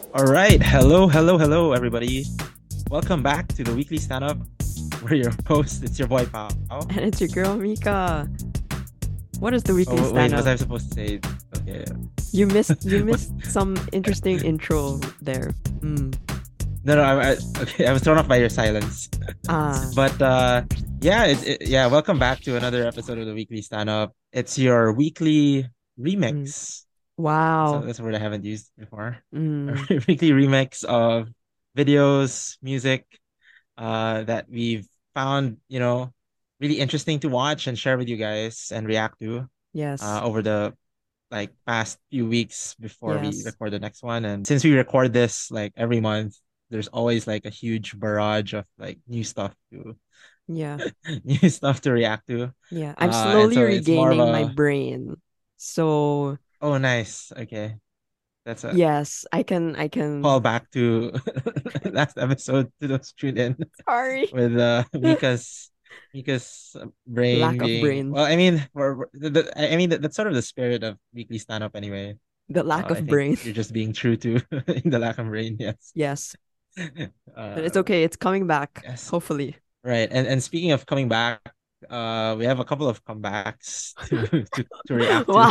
All right. Hello, everybody. Welcome back to the weekly stand up. We're your host. It's your boy Pao. And it's your girl Mika. What is the weekly Oh wait, stand was up? I supposed to say? Okay. What? You missed some interesting intro there. No, no. Okay. I was thrown off by your silence. Ah. But yeah, yeah. Welcome back to another episode of the weekly stand up. It's your weekly Mm. remix. Wow. That's a word I haven't used before. A Mm. weekly remix of videos, music, that we've found, really interesting to watch and share with you guys and react to Yes. over the past few weeks before we Yes. record the next one. And since we record this like every month, there's always like a huge barrage of like Yeah. new stuff to react to. Yeah. I'm And slowly so it's more of regaining my a, brain. So oh, nice. Okay. That's a yes, I can call back to last episode to those tuned in sorry. with Mika's brain Lack of being, brain. well, I mean, I mean that's sort of the spirit of weekly stand up anyway. The lack I of think brain. you're just being true to the lack of brain. Yes. Yes. But it's uh okay. It's coming back. yes, Hopefully. right. And speaking of coming back, we have a couple of comebacks to react to. Wow.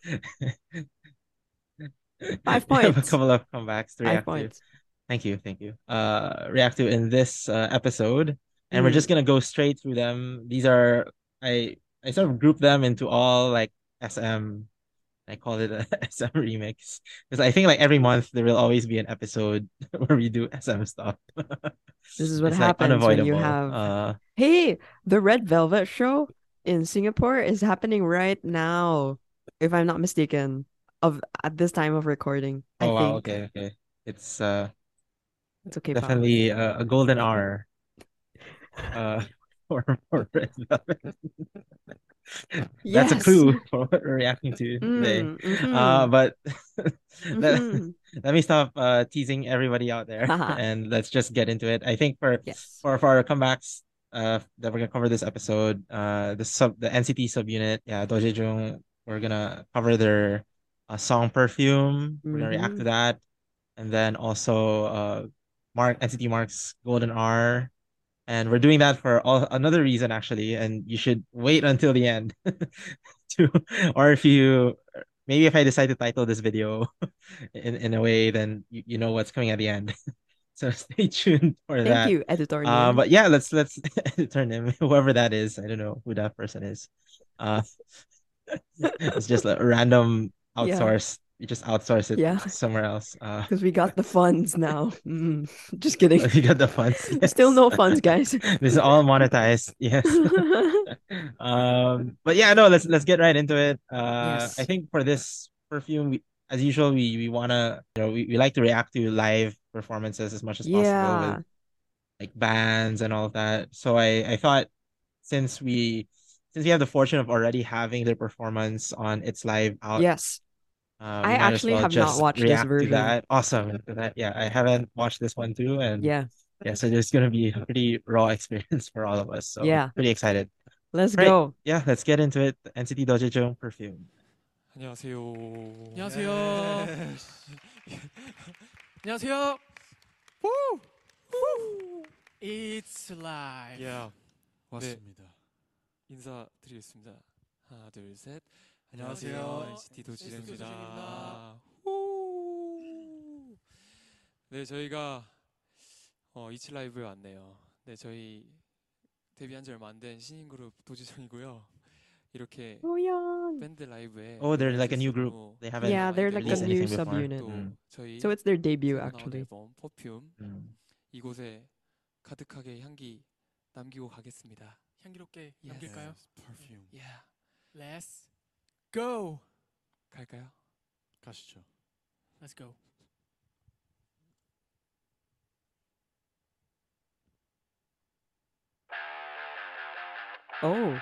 Five We have a points. couple of comebacks to 5 react to. points. Thank you. React to in this episode, and we're just Mm. gonna go straight through them. These are, I sort of group them into all like SM. I call it a SM remix because I think like every month there will always be an episode where we do SM stuff. This is what It's like happens when you unavoidable. have. Hey, the Red Velvet show in Singapore is happening right now, if I'm not mistaken, of at this time of recording. I Oh wow, think okay. It's it's okay, pal. definitely a golden hour uh for Red Velvet. That's a Yes. clue for what we're reacting to today. Mm-hmm. But let, Mm-hmm. let me stop teasing everybody out there Haha. and let's just get into it. I think Yes. for our comebacks that we're gonna cover this episode, the NCT subunit, yeah, Dojejung, we're gonna cover their song Perfume. We're gonna react Mm-hmm. to that. And then also NCT Mark's Golden R. And we're doing that for another reason actually, and you should wait until the end to, or if you, maybe if I decide to title this video in a way, then you know what's coming at the end. So stay tuned for Thank that. you, editor Nim. But yeah, let's turn him, whoever that is. I don't know who that person is. Uh, it's just a random Yeah. outsource. You just outsource it Yeah. somewhere else. Because we got the funds now. Just kidding. You got the funds. Still Yes. no funds, guys. This is all monetized. Yes. But yeah, no, let's get right into it. I Yes. think for this perfume, as usual, we wanna, we like to react to live performances as much as possible with Yeah. like bands and all of that. So I thought since we have the fortune of already having their performance on It's Live out, Yes. I we might as actually well have not just watched this react to version. that. Awesome. After that, yeah, I haven't watched this one too, and Yeah. yeah, so there's gonna be a pretty raw experience for all of us. So Yeah. pretty excited. Let's Right. go. Yeah, let's get into it. NCT Dojo Perfume. 안녕하세요. 안녕하세요. 안녕하세요. Woo! It's live. Yeah. 왔습니다. 인사드리겠습니다. 하나, 둘, 셋. 안녕하세요. 안녕하세요. NCT NCT 도지입니다. 도지입니다. 네, 저희가 이치 라이브에 왔네요. 네, 저희 데뷔한 지 얼마 안 된 신인 그룹 도지정이고요. 이렇게 Oh yeah. 밴드 라이브에 Oh, they're like a new group. 너무 They haven't Yeah, they're like a released new anything before. subunit. 또 저희 So it's their debut 새로 나온 actually. 앨범 퍼퓸 Mm. 이곳에 가득하게 향기 남기고 가겠습니다. 향기롭게 Yes. 남길까요? Perfume. Yeah. Let's go. 갈까요? 가시죠. Let's go. Oh,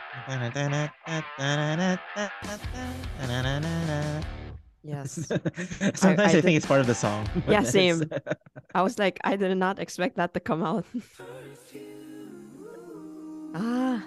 yes. Sometimes I I think did. it's part of the song. but Yeah, then same. I was like, I did not expect that to come out. Ah,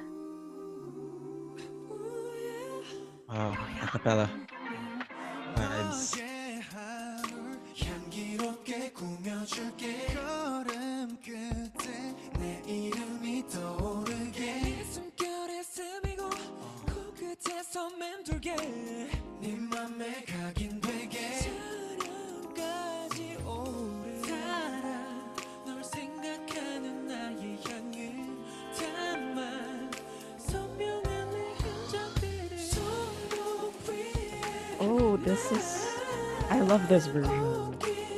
Wow, acapella vibes. 수없게 꾸며줄게 걸음 끝에 내 이름이 떠오르게 네 숨결에 스미고 코끝에서 맴돌게 네 맘에 각인되게 저녁까지 오래 살아 널 생각하는 나의 향을 담아 선명한 내 흔적들을 손목 위에 Oh, this is. I love this version.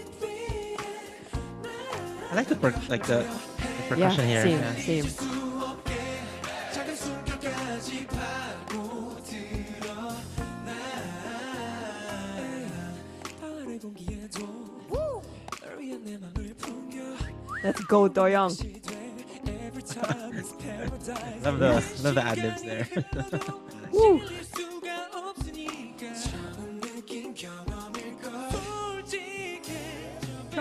I like the the Yeah, percussion here. same, Yeah. same. 작은 숨결까지 파고들어 날 아래 공기에도 널 위한 내 맘을 풍겨 Let's go, Doyoung. Every time it's paradise Love the ad-libs there. Woo. 질릴 수가 없으니까 처음 느낀 경험일걸 솔직해 좋아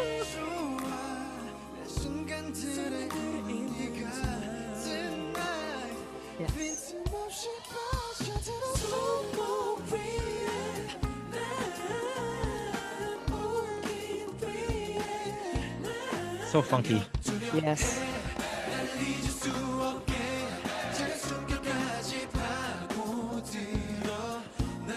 내 순간들의 의미가 tonight Yes. 빈틈없이 빠져들어 손목 위에 난 옮긴 뒤에 So funky. Yes. 날 잊을 수 없게 작은 숨결까지 파고들어 날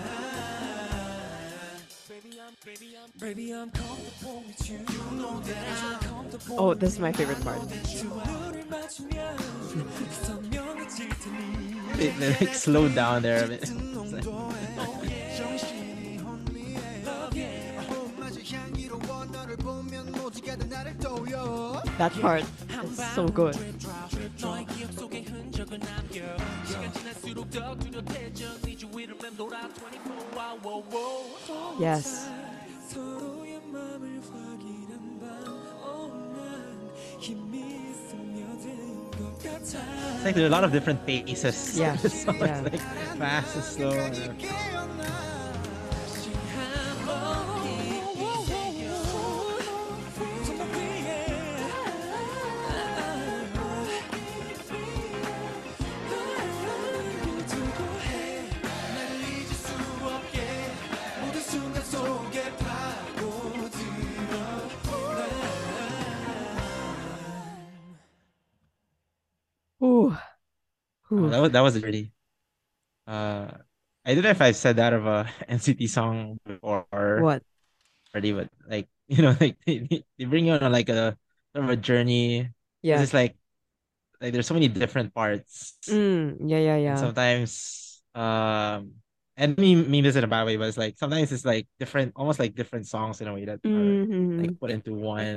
Baby I'm comfortable with you You know that I'm comfortable Oh, this is my favorite part. 두 눈을 맞추면 선명해질 테니 They like slowed down there a bit. It's like- 정신이 혼미해 마치 향기로워 너를 보면 모두가 다 나를 떠올려 That part is so good. 너의 기억 속에 흔적을 남겨 시간 지날수록 더 뚜렷해져 네 주위를 맴돌아 24 Yes. 서로의 맘을 확인한 밤 난 힘이 스며든 것 같아 It's like there are a lot of different paces. Yeah, This song is yeah. like fast and slow. Ooh. Ooh. That was really. I don't know if I've said that of a NCT song before What? already, but like like they bring you on like a sort of a journey. 'Cause Yeah. it's like there's so many different parts, Yeah, yeah, and yeah. sometimes and I mean this in a bad way, but it's like sometimes it's like different, almost like different songs in a way that are Mhm. like put into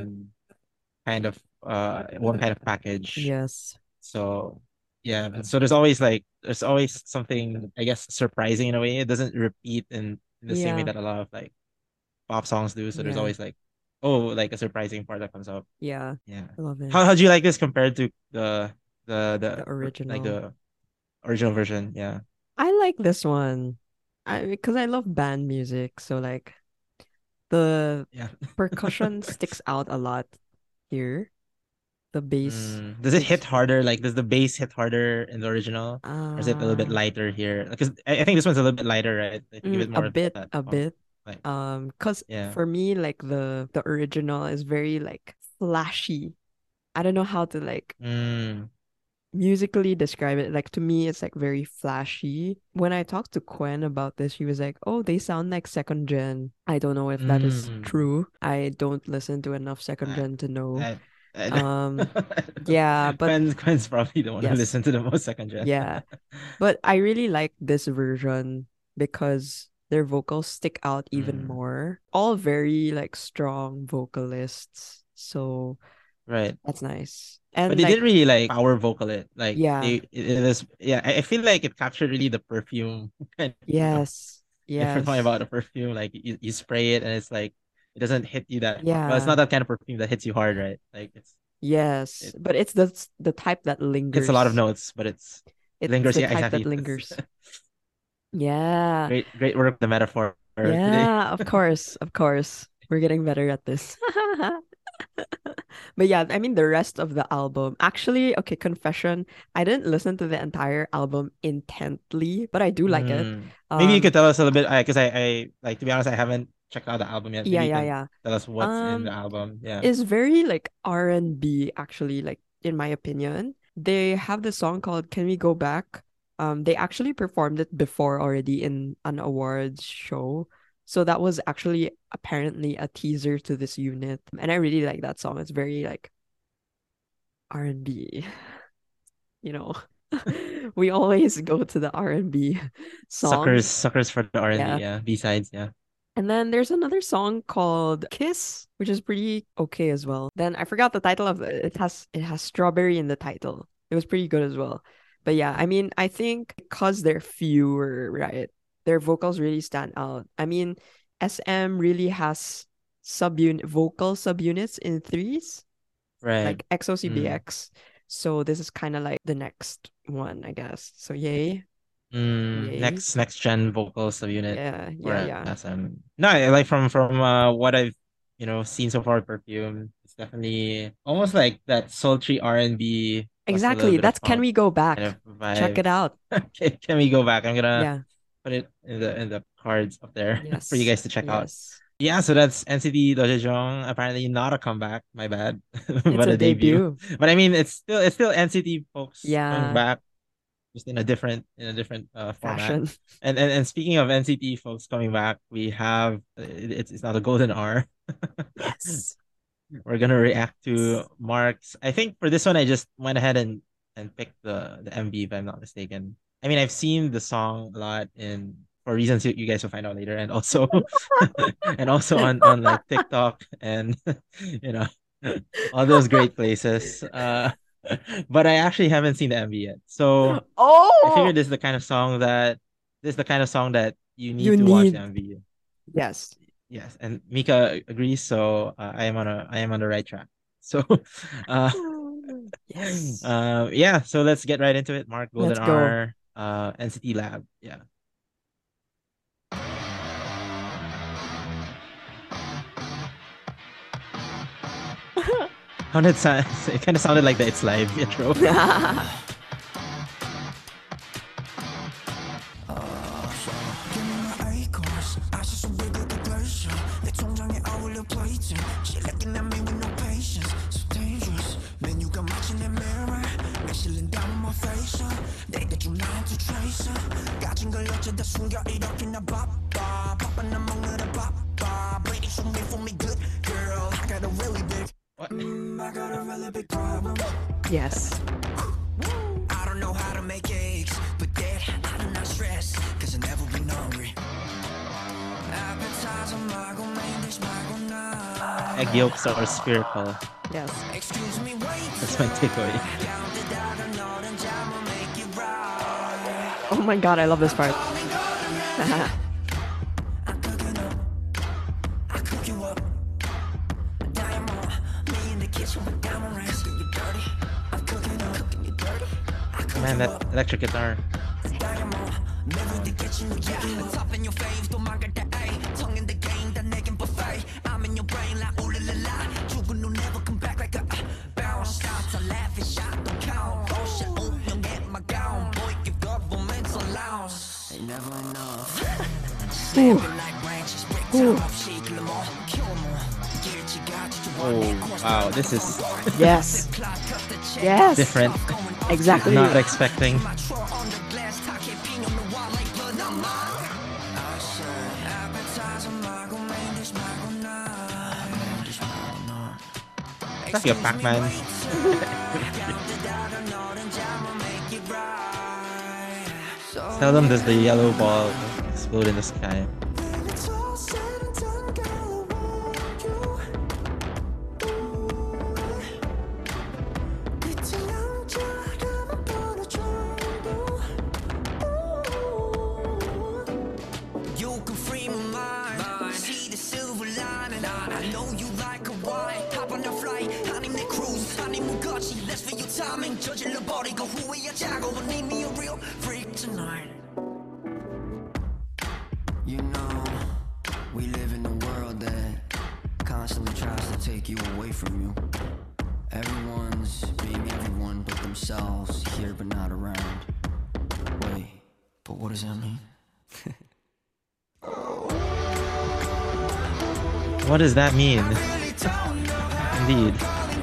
one kind of package. Yes. So yeah, and so there's always something, I guess, surprising in a way. It doesn't repeat in the same way Yeah. that a lot of like pop songs do. So there's Yeah. always like, oh, like a surprising part that comes up. Yeah. Yeah. I love it. How do you like this compared to The like original. the original version? Yeah. I like this one. Because I love band music, so like the Yeah. percussion sticks out a lot here. The bass. Does it is- hit harder? Like, does the bass hit harder in the original? Or is it a little bit Uh, lighter here? Because I think this one's a little bit lighter, right? I think a bit a more of bit, that a funk. bit. Like, Cause yeah. for me, like the original is very like flashy. I don't know how to like Mm, musically describe it. Like to me, it's like very flashy. When I talked to Quen about this, he was like, "Oh, they sound like second gen." I don't know if that is Mm. true. I don't listen to enough second I- gen to know. I- Yeah, but Quen's probably the one who Yes. listened to the most second gen. yeah, but I really like this version because their vocals stick out even Mm. more. All very like strong vocalists, so Right. that's nice. And But they like, didn't really like power vocal it. Like Yeah. it was, yeah, I feel like it captured really the perfume kind of, yes, if we're talking yes, about a perfume, like you spray it and it's like it doesn't hit you that well, it's Yeah. not that kind of perfume that hits you hard, right? Like yes, it- but it's the type that lingers. it's a lot of notes, but it It's lingers. the Yeah, type exactly. that lingers. Yeah. Great work, the metaphor today. Yeah, of course, of course. We're getting better at this. But yeah, I mean the rest of the album. Actually, okay, confession, I didn't listen to the entire album intently, but I do like it. Maybe you Um, could tell us a little bit, because I like, to be honest, I haven't checked out the album yet. Yeah, Maybe you yeah, can yeah. tell us what's in the Um, album. Yeah. It's very like R&B actually, like in my opinion. They have the song called Can We Go Back? They actually performed it before already in an awards show. So that was actually apparently a teaser to this unit. And I really like that song. It's very like R&B. You know. We always go to the R&B songs. Suckers for the R&B, Yeah. yeah. B-sides, yeah. And then there's another song called Kiss, which is pretty okay as well. Then I forgot the title of it. It has strawberry in the title. It was pretty good as well. But yeah, I mean, I think because they're fewer, right? Their vocals really stand out. I mean, SM really has vocal subunits in threes, Right. like EXO-CBX. So this is kind of like the next one, I guess. So yay. Yay. Next gen vocal subunit Yeah, for yeah. SM. No, like from what I've seen so far with Perfume, it's definitely almost like that sultry R&B plus a little Exactly. bit of That's Can funk We Go kind Back? of Check it vibes. out. Can we go back? I'm gonna Yeah. put it in the cards up there for you Yes. guys to check out. Yes. Yeah, so that's NCT Dojejong. Apparently not a comeback, my bad, It's but a a debut. debut. But I mean, it's still NCT folks coming Yeah. back, just in a different format. Fashion. And speaking of NCT folks coming back, we have it's now the Golden Hour. Yes. We're gonna react to Mark's. I think for this one, I just went ahead and picked the MV, if I'm not mistaken. I mean, I've seen the song a lot for reasons you guys will find out later, and also on like TikTok and you know all those great places. But I actually haven't seen the MV yet, so I figured Oh, this is the kind of song that you need you to watch the need. MV. Yes. Yes, and Mika agrees, so I am on the right track. So, uh, Yes. yeah. So let's get right into it. Mark, Golden Let's go. R, NCT Lab. Yeah. It kind of sounded like the It's Live intro. What? Yes. I don't know how to make eggs, but that I do not stress, cause I never been hungry. Appetizer 말고 main dish 말고 나. Egg yolks are spherical. Yes. Excuse me, wait. That's my takeaway. Oh my God, I love this part. Man, that electric guitar. Ooh. Ooh. Oh wow, this is Yes. Yes. different. Exactly. Not expecting. It's like a Pac-Man. Seldom does the yellow ball explode in the sky. You can free my mind, see the silver lining. I know you like Hawaii. Hop on a flight, 아님 내 cruise, 아님 무거지. Let's feel your timing. 저질러 버리고 후회하자고. But need me a real freak tonight. You know, we live in a world that constantly tries to take you away from you. Everyone's being everyone but themselves, here but not around. Wait, but what does that mean? What does that mean? Indeed.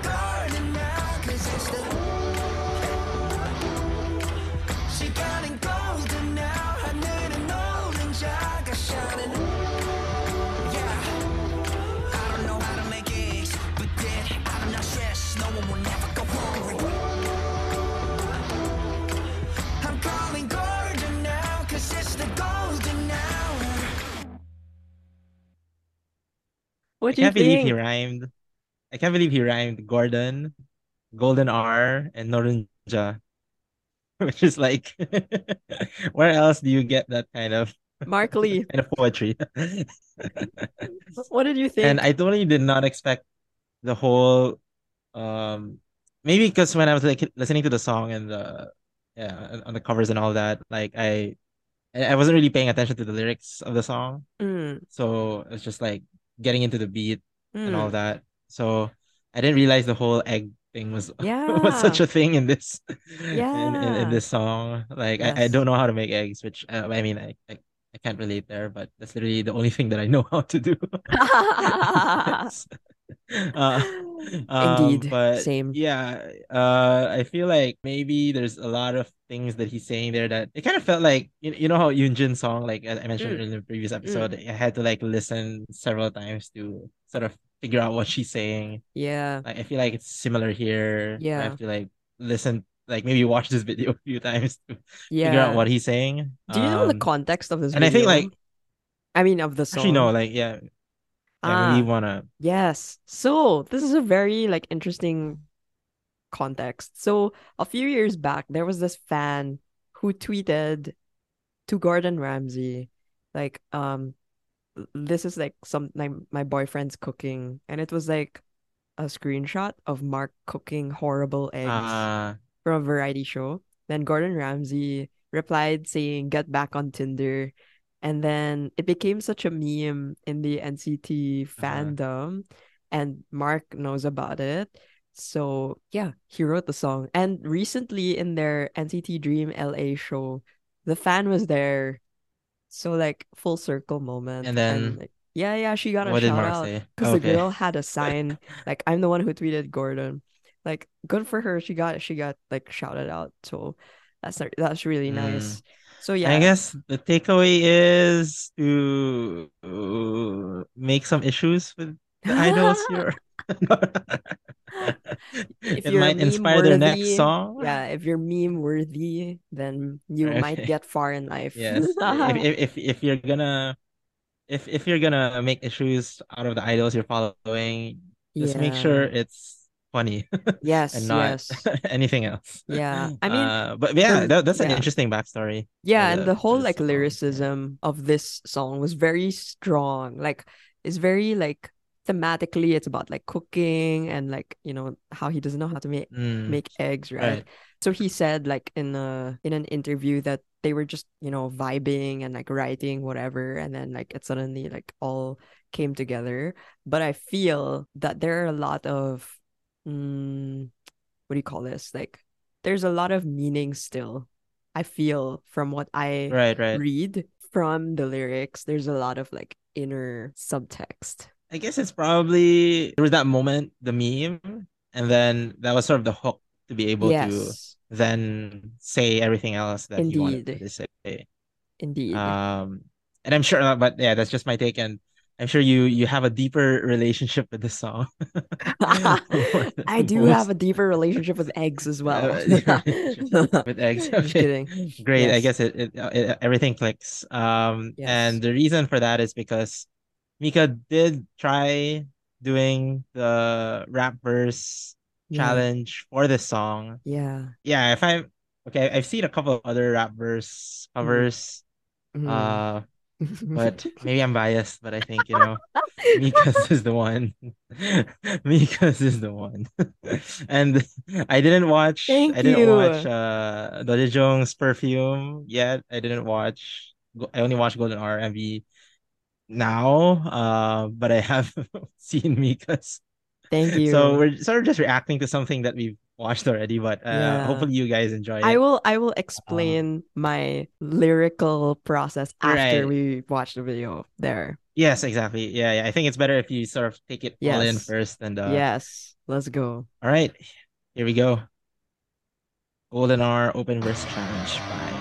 What I do you can't believe he think? rhymed. I can't believe he rhymed Gordon, Golden R, and Norunja, which is like, where else do you get that Mark Lee, kind of poetry? what did you And think? I totally did not expect the whole um maybe because when I was like listening to the song and the on the covers and all that, like I wasn't really paying attention to the lyrics of the song. Mm, So it's just like getting into the beat and all mm, that. So I didn't realize the whole egg thing was was such yeah, a thing in this in yeah, this song. Like I yes. don't know how to make eggs, which I mean I can't relate there, but that's literally the only thing that I know how to do. uh, Indeed, but same. yeah, I feel like maybe there's a lot of things that he's saying there that it kind of felt like you know how Yoonjin's song, like as I mentioned Mm, in the previous mm, episode, I had to like listen several times to sort of figure out what she's saying. yeah, Like I feel like it's similar here. I have yeah, to like listen, like maybe watch this video a few times to figure out yeah. what he's saying. Do you know the context of this And I think video? like I mean, of the actually no, song. like yeah, maybe you Ah, wanna. yes. So this is a very like interesting context. So a few years back, there was this fan who tweeted to Gordon Ramsay, like, this is like some like my boyfriend's cooking, and it was like a screenshot of Mark cooking horrible eggs Uh from a variety show. Then Gordon Ramsay replied saying, "Get back on Tinder." And then it became such a meme in the NCT uh fandom, and Mark knows about it. So, yeah, he wrote the song. And recently in their NCT Dream LA show, the fan was there. So, like, full circle moment. and And, then like, yeah, yeah, she got a what did shout Mark out say? because the Okay. girl had a sign, like, I'm the one who tweeted Gordon. Like, good for her. She got like shouted out. So that's really Mm. nice. So I yeah. guess the takeaway is to make some issues with the idols here. If It you're might meme inspire their next worthy, song. yeah, if you're meme worthy, then you might Okay. get far in life. Yes. If you're gonna if you're gonna make issues out of the idols you're following, just make sure Yeah. it's funny and Yes, not yes. anything else. Yeah. I mean, But yeah, that's an yeah. interesting backstory Yeah, and the for whole the like song. Yeah. lyricism of this song was very strong. Like it's very like thematically it's about like cooking and like, how he doesn't know how to make Mm, make eggs, right? right. So he said like in an interview that they were just, vibing and like writing whatever, and then like it suddenly like all came together. But I feel that there are a lot of what do you call this? Like there's a lot of meaning still. I feel from what I Right, right. read from the lyrics, there's a lot of like inner subtext. I guess it's probably there was that moment, the meme, and then that was sort of the hook to be able to Yes, then say everything else that he wanted indeed. to say. Indeed. Um, and I'm sure, but yeah, that's just my take, and I'm sure you have a deeper relationship with this song more I than do have most. a deeper relationship with eggs as well. Deeper relationship with eggs. Just Okay, kidding. great. I Yes. guess everything clicks. Yes. And the reason for that is because Mika did try doing the rap verse Yeah. challenge for this song. Yeah. Yeah, if I okay, I've seen a couple of other rap verse Mm. covers. Mm. Uh, but maybe I'm biased, but I think, Mika's is the one. Mika's is the one. And I Thank didn't watch you. Doja Jong's Perfume yet. I only watched Golden R MV now. But I have seen Mika's. Thank So you. we're sort of just reacting to something that we've watched already, but Yeah. hopefully you guys enjoy I it. will explain my lyrical process after Right. we watch the video there. Yes, exactly. Yeah, yeah. I think it's better if you sort of take it all in Yes. first and Yes. Let's go. all right. Here we go. Golden Hour Open Verse Challenge by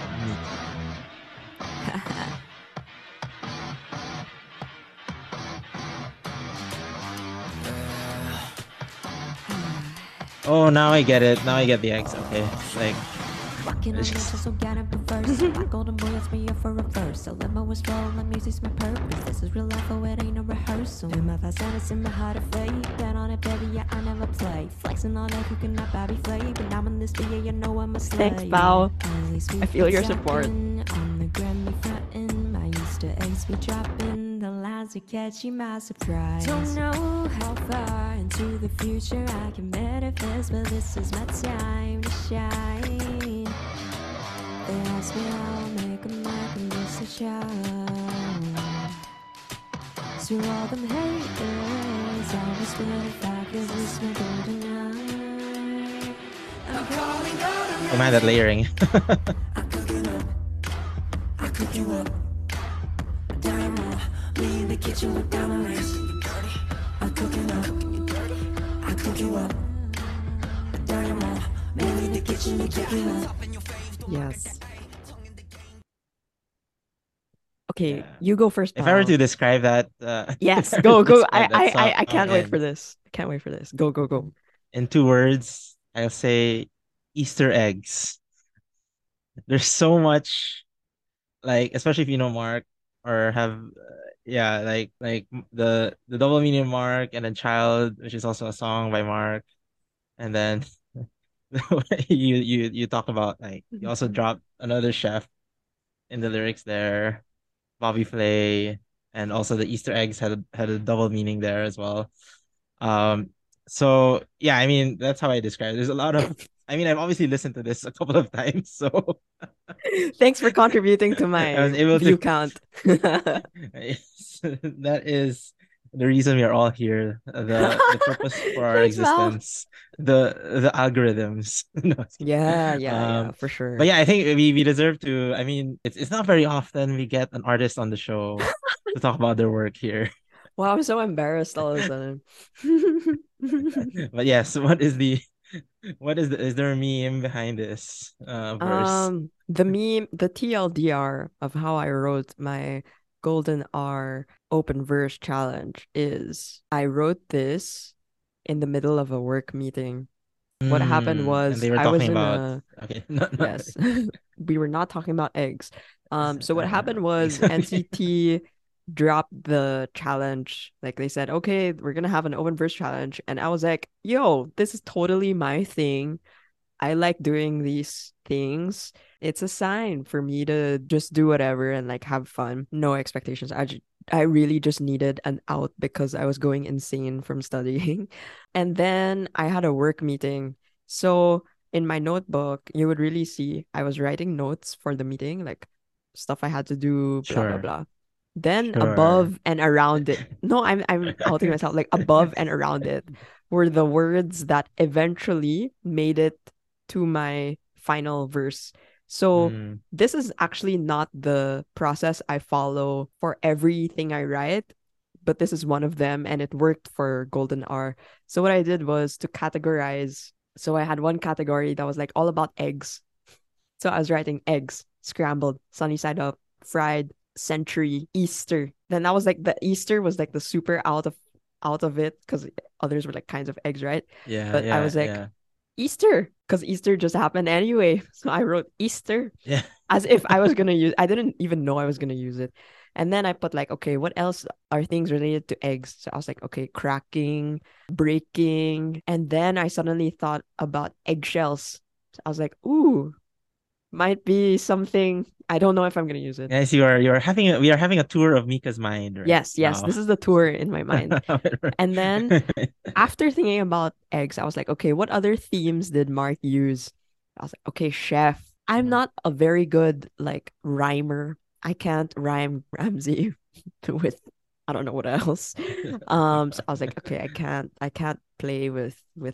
Mika. Oh, now I get it. Now I get the X. Okay. Like Walking on it's nature, just so get it reverse. My golden boy asked me up for reverse. So limo is rolling, music's my purpose. This is real life, oh, it ain't a rehearsal. In my thoughts, and it's in my heart of faith. Bet on it, baby, yeah, I never play. Flexing all life, you cannot buy me flay. But now in this video, you know I'm a slave. Thanks, Bao. I feel your support. On the Grammy frontin', my Easter eggs be dropping. The lines are catchy, my surprise. Don't know how far into the future I can manifest, but this is my time to shine. They ask me how I'll make a mark and this a show. To all them haters, I was with back as this my golden eye. I'm calling oh man, that layering. I'm cooking up. I cook you up. Diamond, me in the kitchen with diamond rings. I'm cooking up. I cook you up. Diamond, me in the kitchen with cooking up. Yes. Okay, Yeah. you go first. If I were Bao. to describe that, Yes, if I go, were to go. describe that song I can't wait for in- this. I can't wait for this. Go, go, go. In 2 words, I'll say Easter eggs. There's so much, like, especially if you know Mark or have, yeah, the double meaning of Mark and then Child, which is also a song by Mark, and then you talk about like you also dropped another chef in the lyrics there, Bobby Flay, and also the Easter eggs had a double meaning there as well. So yeah, I mean that's how I describe it. There's a lot of I mean I've obviously listened to this a couple of times, so Thanks for contributing to I was my able view to count. yes, that is the reason we are all here. The purpose for our Thanks, Val. existence. The algorithms. No, just kidding. Yeah, for sure. But yeah, I think we deserve to. I mean, it's not very often we get an artist on the show to talk about their work here. Wow, I'm so embarrassed all of a sudden. But yes, is there a meme behind this verse? The meme, the TLDR of how I wrote my Golden R open verse challenge is I wrote this in the middle of a work meeting. What happened And was they were I was talking in about a okay, yes. We were not talking about eggs. So what happened was exactly. NCT dropped the challenge. Like they said, okay, we're gonna have an open verse challenge. And I was like, yo, this is totally my thing. I like doing these things. It's a sign for me to just do whatever and like have fun. No expectations. I really just needed an out because I was going insane from studying. And then I had a work meeting. So in my notebook, you would really see I was writing notes for the meeting, like stuff I had to do, blah, blah, Sure. blah. Then Sure. above and around it, no, I'm outing myself, like above and around it were the words that eventually made it to my final verse. So Mm, this is actually not the process I follow for everything I write, but this is one of them and it worked for Golden R. So what I did was to categorize. So I had one category that was like all about eggs. So I was writing eggs, scrambled, sunny side up, fried, century, Easter. Then that was like the Easter was like the super out of it because others were like kinds of eggs, right? yeah, But I yeah, was like, yeah. Easter, because Easter just happened anyway. So I wrote Easter Yeah. as if I was gonna use. I didn't even know I was gonna use it. And then I put like, okay, what else are things related to eggs? So I was like, okay, cracking, breaking, and then I suddenly thought about eggshells. So I was like, ooh, might be something. I don't know if I'm gonna use it. Guys, we are having a tour of Mika's mind right Yes, now. this is the tour in my mind. And then after thinking about eggs, I was like, okay, what other themes did Mark use? I was like, okay, chef. I'm not a very good like rhymer. I can't rhyme Ramsey with I don't know what else. So I was like, okay, I can't play with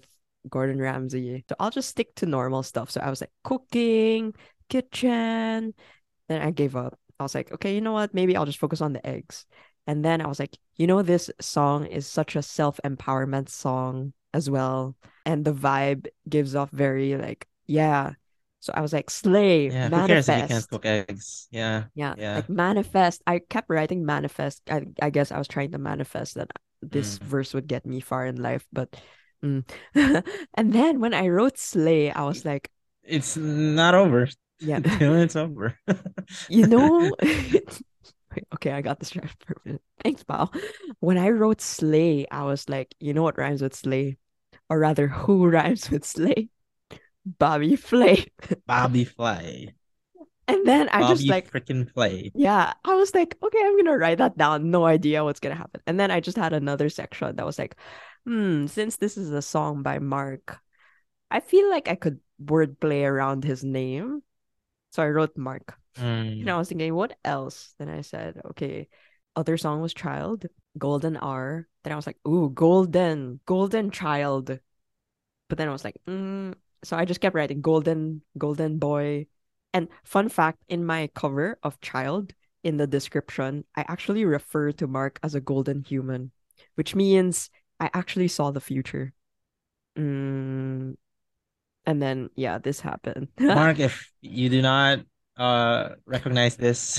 Gordon Ramsay. So I'll just stick to normal stuff. So I was like cooking, kitchen. Then I gave up. I was like, okay, you know what? Maybe I'll just focus on the eggs. And then I was like, this song is such a self-empowerment song as well. And the vibe gives off very like, yeah. So I was like, slay, Yeah, who cares if you can't manifest. cook eggs? Yeah. Yeah, Yeah. like manifest. I kept writing manifest. I guess I was trying to manifest that this Mm. verse would get me far in life. But and then when I wrote slay, I was like, It's not over yeah, till it's over. you know. Wait, okay, I got distracted for a minute. Thanks, pal. When I wrote slay, I was like, you know what rhymes with slay? Or rather, who rhymes with slay? Bobby Flay. Bobby Flay. And then I just Bobby like, freaking Flay. yeah, I was like, okay, I'm gonna write that down. No idea what's gonna happen. And then I just had another section that was like, since this is a song by Mark, I feel like I could wordplay around his name. So I wrote Mark. And I was thinking, what else? Then I said, okay, other song was Child, Golden Hour. Then I was like, ooh, Golden Child. But then I was like, so I just kept writing Golden Boy. And fun fact, in my cover of Child, in the description, I actually refer to Mark as a golden human, which means I actually saw the future. And then, yeah, this happened. Mark, if you do not recognize this,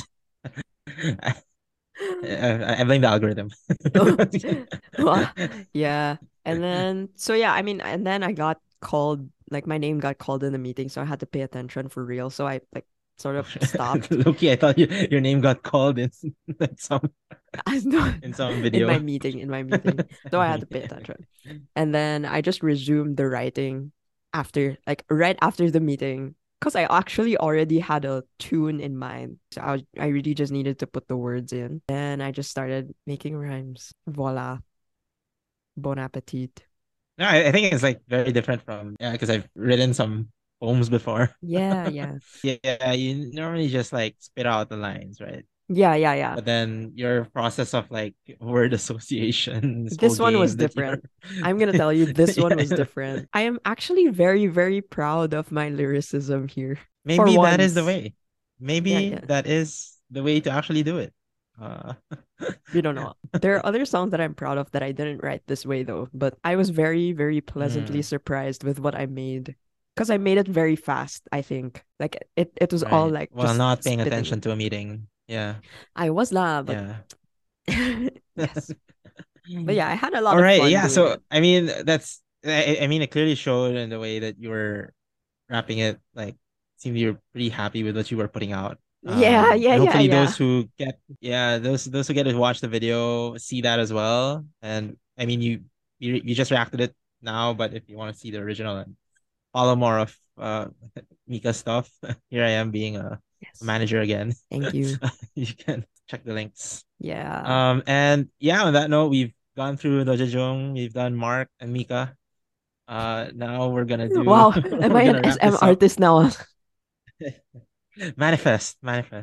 I blame the algorithm. Well, yeah. And then, so yeah, I mean, and then I got called, like my name got called in the meeting, so I had to pay attention for real. So I like sort of stopped. Loki, I thought your name got called in some in video. in my meeting. So I had to pay attention. And then I just resumed the writing after, like right after the meeting, because I actually already had a tune in mind. So I really just needed to put the words in. Then I just started making rhymes. Voila. Bon appetit. No, I think it's like very different from, because I've written some poems before. Yeah. Yeah, you normally just like spit out the lines, right? Yeah. But then your process of like word association, This one was different. I'm gonna tell you, this one was Yeah. different. I am actually very, very proud of my lyricism here. Maybe that is the once. way. Maybe Yeah. that is the way to actually do it. We don't know. There are other songs that I'm proud of that I didn't write this way though, but I was very, very pleasantly surprised with what I made. Because I made it very fast, I think. Like it was all Right. like Well, just not paying spitting. attention to a meeting. Yeah. I was lah, but Yeah. yes. But yeah, I had a lot All of right. fun Yeah. doing So it. I mean, it clearly showed in the way that you were wrapping it. Like, seemed you're pretty happy with what you were putting out. Yeah. And hopefully Yeah. those who get those who get to watch the video see that as well. And I mean, you just reacted it now, but if you want to see the original and follow more of Mika stuff, here I am being a Yes. manager again. Thank you. You can check the links. Yeah. And yeah, on that note, we've gone through Dojajong, we've done Mark and Mika. Now we're gonna do Wow. we're Am I an gonna wrap SM this up. artist now? Manifest.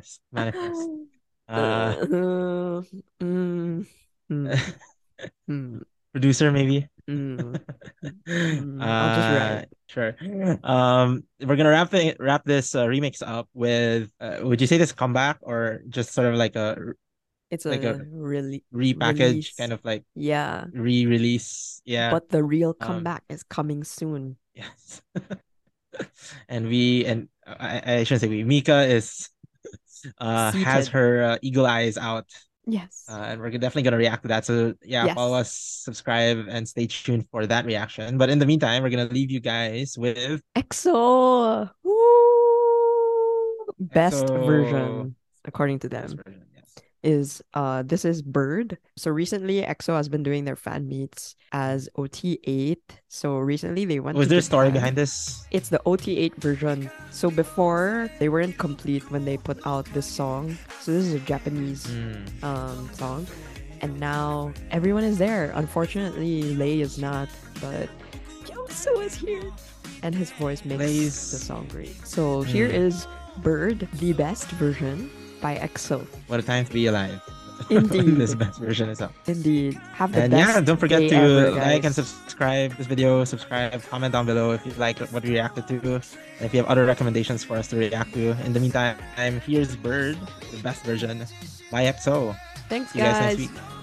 Producer maybe. I'll just write. Sure. We're gonna wrap this remix up with. Would you say this comeback or just sort of like a It's like a really repackage, release. kind of like Yeah. re-release? Yeah. But the real comeback is coming soon. Yes. And I shouldn't say we. Mika is has Seated. her eagle eyes out. Yes. And we're definitely gonna react to that. So yeah, Yes. follow us, subscribe, and stay tuned for that reaction. But in the meantime, we're gonna leave you guys with EXO. Woo! Best EXO. version, according to this them, version, yes. is this is Bird. So recently EXO has been doing their fan meets as OT8. So recently they went Was to there a story Japan. behind this? It's the OT8 version. So before they weren't complete when they put out this song. So this is a Japanese song. And now everyone is there. Unfortunately, Lay is not, but Yosu is here. And his voice makes Lay's- the song great. So here is Bird, the best version by EXO. What a time to be alive. Indeed. this best version is out. Indeed. Have the And best yeah, don't forget day to ever, like and guys. subscribe this video. Subscribe, comment down below if you like what we reacted to. And if you have other recommendations for us to react to. In the meantime, here's Bird, the best version by EXO. Thanks, See you guys guys. next week.